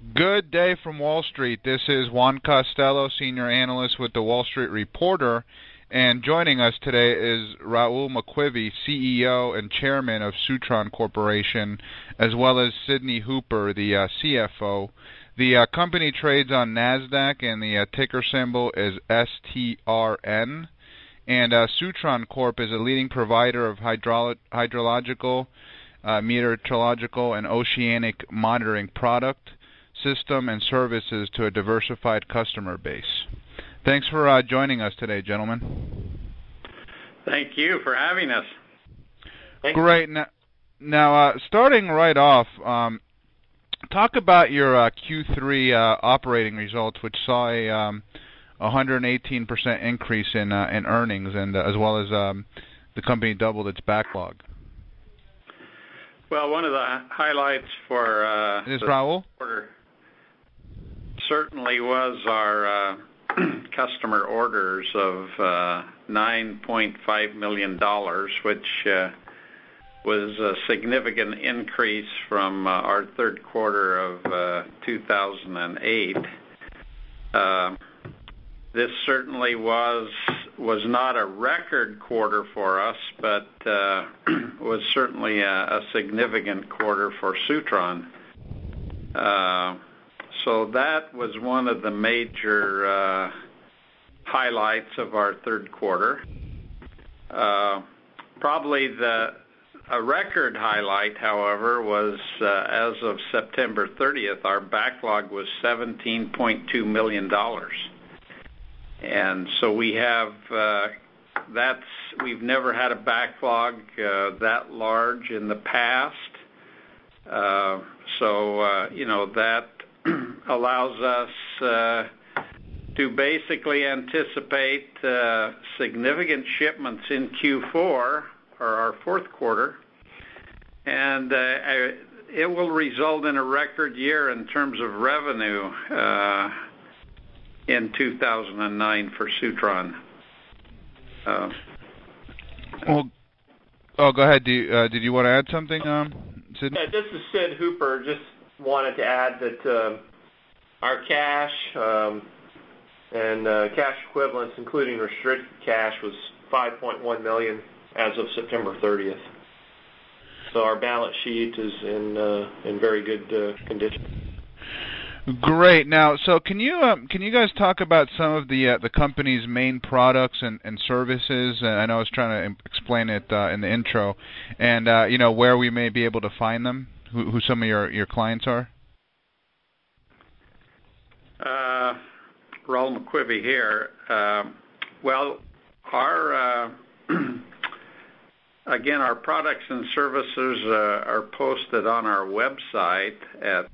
Good day from Wall Street. This is Juan Costello, Senior Analyst with the Wall Street Reporter, and joining us today is Rahul McQuivey, CEO and Chairman of Sutron Corporation, as well as Sidney Hooper, the CFO. The company trades on NASDAQ, and the ticker symbol is STRN. And Sutron Corp is a leading provider of hydrological, meteorological, and oceanic monitoring product, system, and services to a diversified customer base. Thanks for joining us today, gentlemen. Thank you for having us. Great. Now starting right off, talk about your Q3 operating results, which saw a 118% increase in earnings, and as well as the company doubled its backlog. Well, one of the highlights for Is Rahul? Quarter certainly was our customer orders of $9.5 million, which was a significant increase from our third quarter of 2008. This certainly was not a record quarter for us, but was certainly a significant quarter for Sutron. So that was one of the major highlights of our third quarter. Probably a record highlight, however, was as of September 30th, our backlog was $17.2 million. And so we have, we've never had a backlog that large in the past. That allows us to basically anticipate significant shipments in Q4, or our fourth quarter, and it will result in a record year in terms of revenue in 2009 for Sutron. Go ahead. Did you want to add something, Sid? Yeah, this is Sid Hooper. Just wanted to add that our cash and cash equivalents, including restricted cash, was $5.1 million as of September 30th. So our balance sheet is in very good condition. Great. Now, so can you guys talk about some of the company's main products and services? I know I was trying to explain it in the intro, and where we may be able to find them, who some of your clients are. Rahul McQuivey here. Well, our again, our products and services are posted on our website at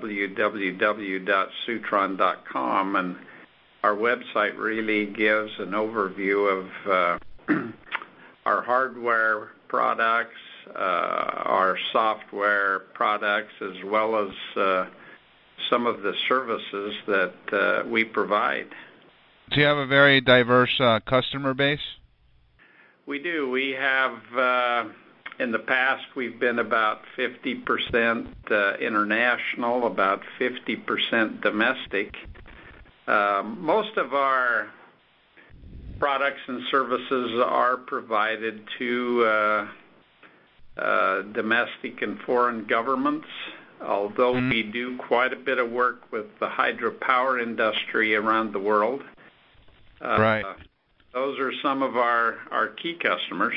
www.sutron.com, and our website really gives an overview of our hardware products, our software products, as well as some of the services that we provide. Do you have a very diverse customer base? We do. We have, in the past, we've been about 50% international, about 50% domestic. Most of our products and services are provided to domestic and foreign governments, although we do quite a bit of work with the hydropower industry around the world. Right. Those are some of our key customers.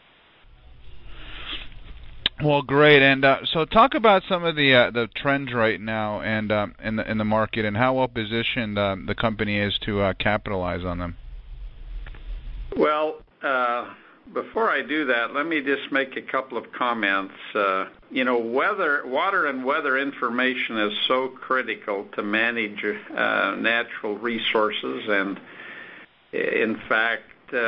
Well, great. And so talk about some of the trends right now and in the market, and how well positioned the company is to capitalize on them. Well, before I do that, let me just make a couple of comments. Water and weather information is so critical to manage natural resources, and in fact,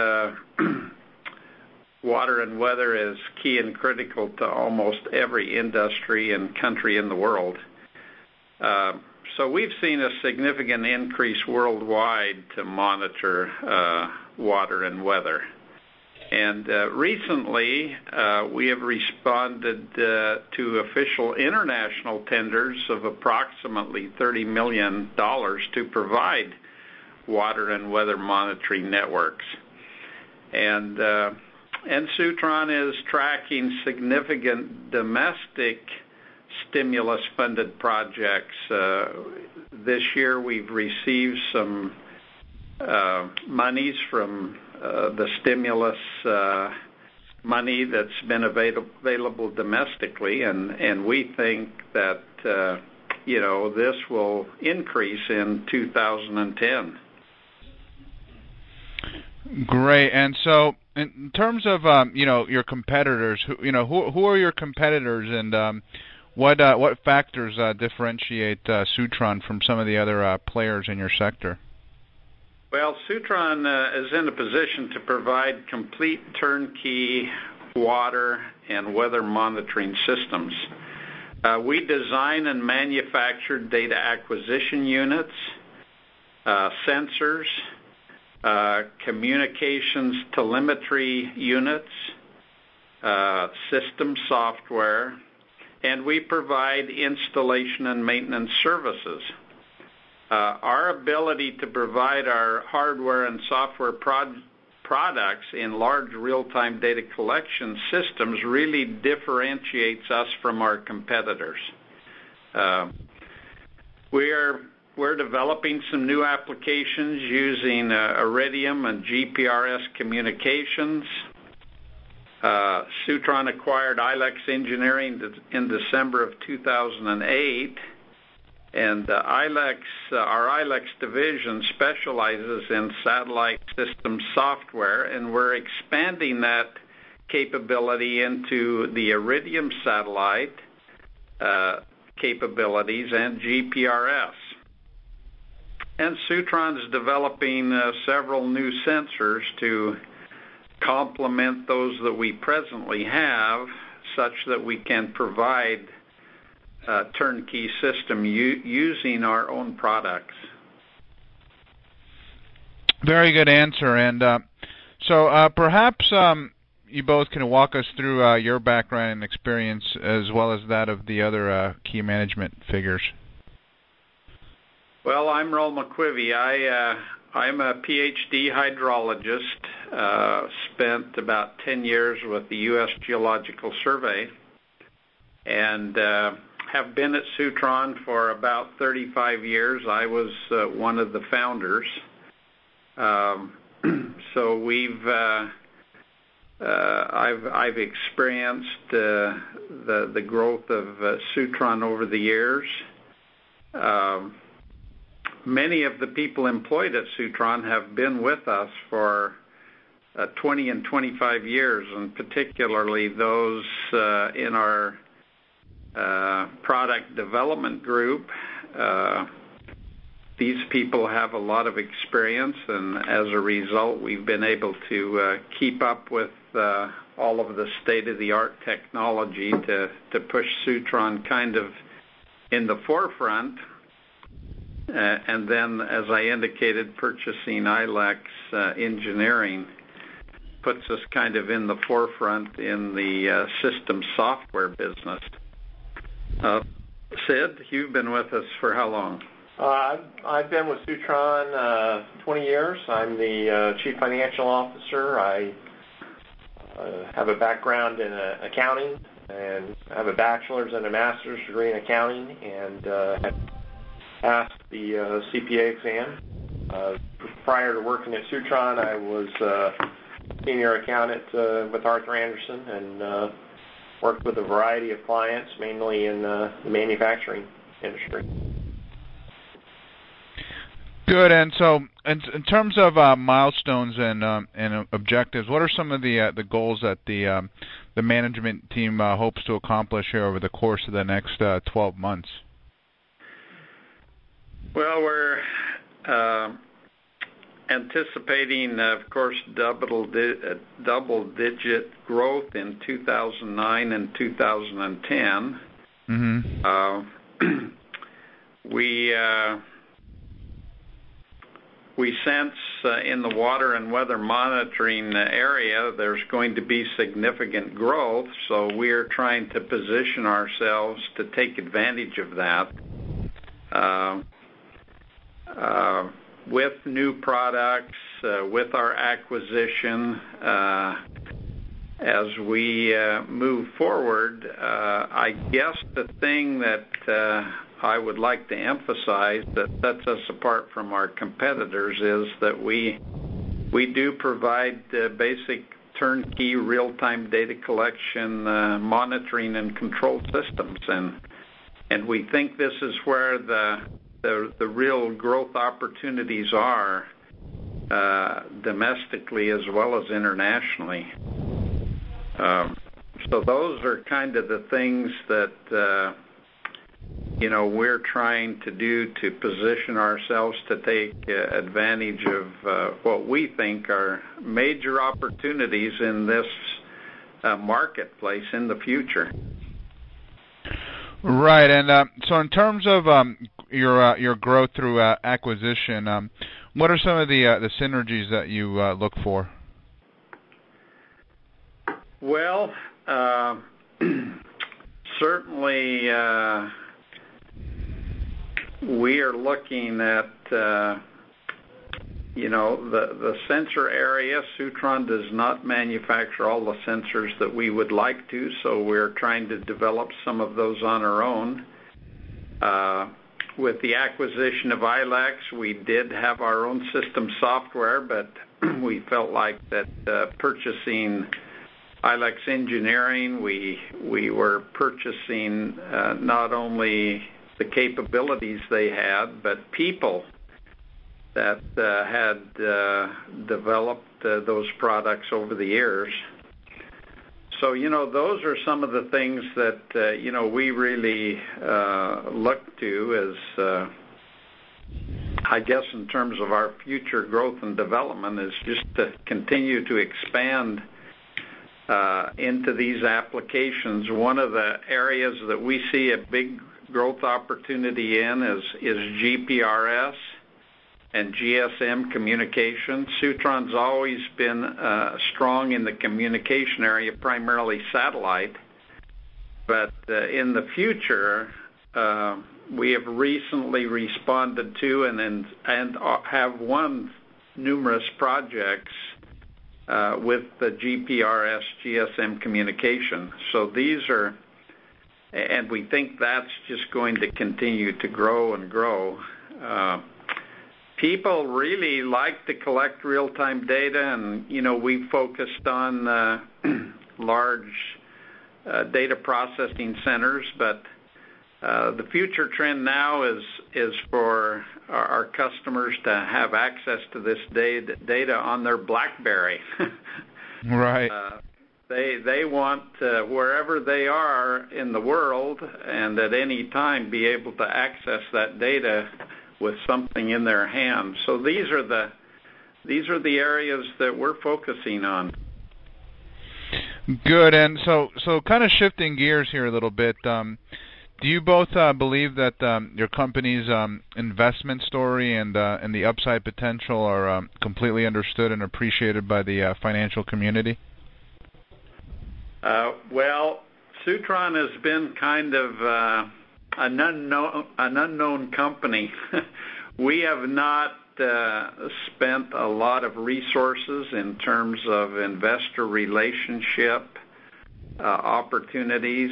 water and weather is key and critical to almost every industry and country in the world. So we've seen a significant increase worldwide to monitor water and weather. And recently, we have responded to official international tenders of approximately $30 million to provide water and weather monitoring networks. And Sutron is tracking significant domestic stimulus-funded projects. This year, we've received some monies from the stimulus money that's been available domestically, and we think that this will increase in 2010. Great. And so, in terms of your competitors, who are your competitors, and what factors differentiate Sutron from some of the other players in your sector? Well, Sutron is in a position to provide complete turnkey water and weather monitoring systems. We design and manufacture data acquisition units, sensors, communications telemetry units, system software, and we provide installation and maintenance services. Our ability to provide our hardware and software products in large real-time data collection systems really differentiates us from our competitors. We're developing some new applications using Iridium and GPRS communications. Sutron acquired ILEX Engineering in December of 2008. And our ILEX division specializes in satellite system software, and we're expanding that capability into the Iridium satellite capabilities and GPRS. And Sutron's developing several new sensors to complement those that we presently have, such that we can provide turnkey system using our own products. Very good answer. And so perhaps you both can walk us through your background and experience as well as that of the other key management figures. Well, I'm Raul McQuivey. I'm a PhD hydrologist, spent about 10 years with the U.S. Geological Survey, and have been at Sutron for about 35 years. I was one of the founders. So I've experienced the growth of Sutron over the years. Many of the people employed at Sutron have been with us for 20 and 25 years, and particularly those in our product development group. These people have a lot of experience, and as a result, we've been able to keep up with all of the state-of-the-art technology to push Sutron kind of in the forefront. And then, as I indicated, purchasing ILEX Engineering puts us kind of in the forefront in the system software business. Sid, you've been with us for how long? I've been with Sutron 20 years. I'm the Chief Financial Officer. I have a background in accounting, and I have a bachelor's and a master's degree in accounting, and have passed the CPA exam. Prior to working at Sutron, I was senior accountant with Arthur Andersen, and worked with a variety of clients, mainly in the manufacturing industry. Good. And so, in terms of milestones and objectives, what are some of the goals that the management team hopes to accomplish here over the course of the next 12 months? Well, we're anticipating, of course, double-digit growth in 2009 and 2010. Mm-hmm. We we sense in the water and weather monitoring area there's going to be significant growth, so we're trying to position ourselves to take advantage of that with new products, with our acquisition. As we move forward, I guess the thing that I would like to emphasize that sets us apart from our competitors is that we do provide basic turnkey real-time data collection, monitoring, and control systems, and we think this is where the real growth opportunities are, domestically as well as internationally. So those are kind of the things that we're trying to do to position ourselves to take advantage of what we think are major opportunities in this marketplace in the future. Right, and so in terms of your growth through acquisition, what are some of the synergies that you look for? Well, certainly we are looking at the sensor area. Sutron does not manufacture all the sensors that we would like to, so we're trying to develop some of those on our own. With the acquisition of ILEX, we did have our own system software, but we felt like that purchasing ILEX Engineering, we were purchasing not only the capabilities they had, but people that had developed those products over the years. So, those are some of the things that, we really look to as, I guess, in terms of our future growth and development, is just to continue to expand into these applications. One of the areas that we see a big growth opportunity in is GPRS and GSM communication. Sutron's always been strong in the communication area, primarily satellite. But in the future, we have recently responded to and have won numerous projects with the GPRS, GSM communication. So these are, and we think that's just going to continue to grow and grow. People really like to collect real-time data, and, we focused on large data processing centers, but the future trend now is for our customers to have access to this data on their BlackBerry. Right. They want, wherever they are in the world and at any time, be able to access that data with something in their hand. So these are the areas that we're focusing on. Good. And so kind of shifting gears here a little bit, do you both believe that your company's investment story and the upside potential are completely understood and appreciated by the financial community? Well, Sutron has been kind of an unknown company. We have not spent a lot of resources in terms of investor relationship opportunities.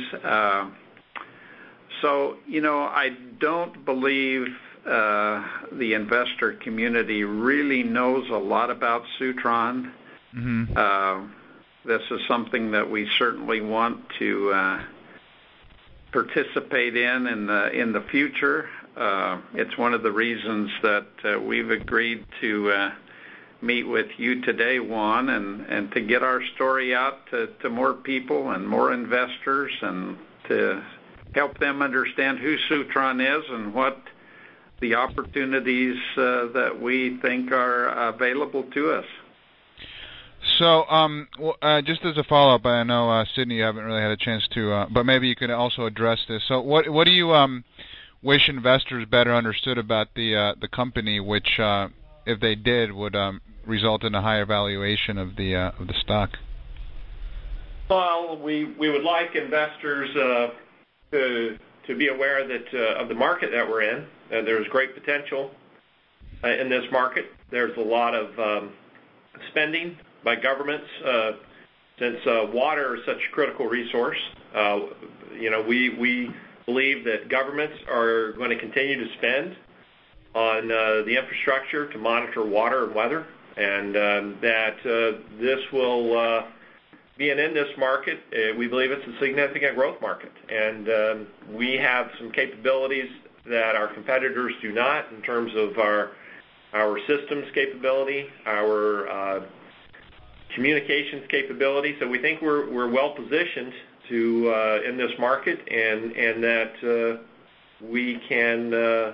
So, I don't believe the investor community really knows a lot about Sutron. Mm-hmm. This is something that we certainly want to participate in the future. It's one of the reasons that we've agreed to meet with you today, Juan, and to get our story out to more people and more investors, and to help them understand who Sutron is and what the opportunities that we think are available to us. So, just as a follow-up, I know, Sidney, you haven't really had a chance to, but maybe you could also address this. So what do you wish investors better understood about the company, which if they did, would result in a higher valuation of the stock? Well, we would like investors to be aware that of the market that we're in. There's great potential in this market. There's a lot of spending by governments since water is such a critical resource. We believe that governments are going to continue to spend on the infrastructure to monitor water and weather, and that this will be in this market. We believe it's a significant growth market, and we have some capabilities that our competitors do not in terms of our systems capability, our communications capability. So we think we're well positioned to in this market, and that we can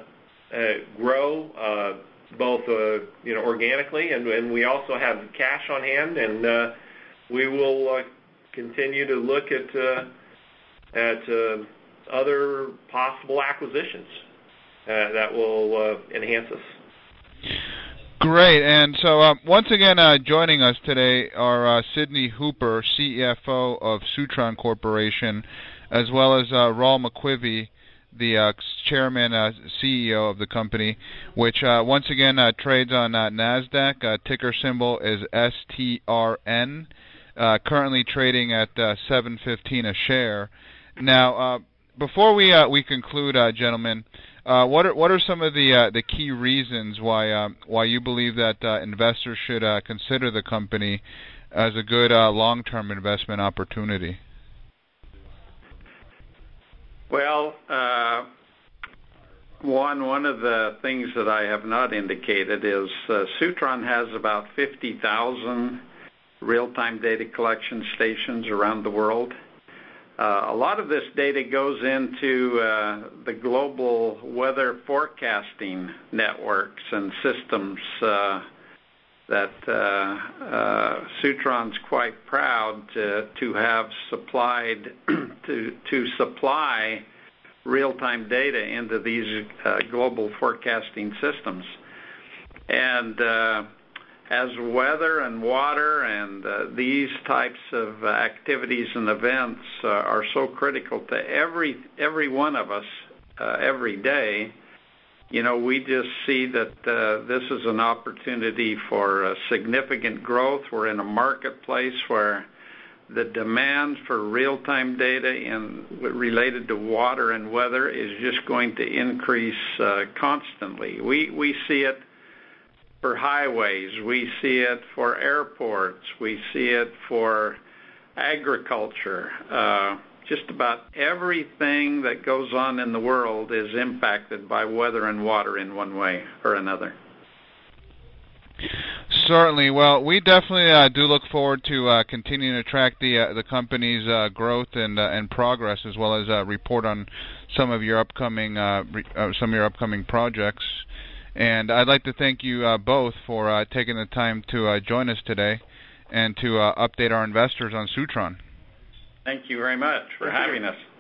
grow both organically, and we also have cash on hand, and we will continue to look at other possible acquisitions that will enhance us. Great. And so once again, joining us today are Sidney Hooper, CFO of Sutron Corporation, as well as Raul McQuivey, the chairman, CEO of the company, which once again trades on NASDAQ. Ticker symbol is STRN, currently trading at $7.15 a share. Now, before we conclude, gentlemen, what are some of the key reasons why you believe that investors should consider the company as a good long-term investment opportunity? Well, one of the things that I have not indicated is Sutron has about 50,000 real-time data collection stations around the world. A lot of this data goes into the global weather forecasting networks and systems that Sutron's quite proud to have supplied to supply real-time data into these global forecasting systems. And as weather and water and these types of activities and events are so critical to every one of us every day, we just see that this is an opportunity for significant growth. We're in a marketplace where the demand for real-time data related to water and weather is just going to increase constantly. We see it for highways, we see it for airports, we see it for agriculture. Just about everything that goes on in the world is impacted by weather and water in one way or another. Certainly. Well, we definitely do look forward to continuing to track the company's growth and progress, as well as report on some of your upcoming projects. And I'd like to thank you both for taking the time to join us today and to update our investors on Sutron. Thank you very much for having us.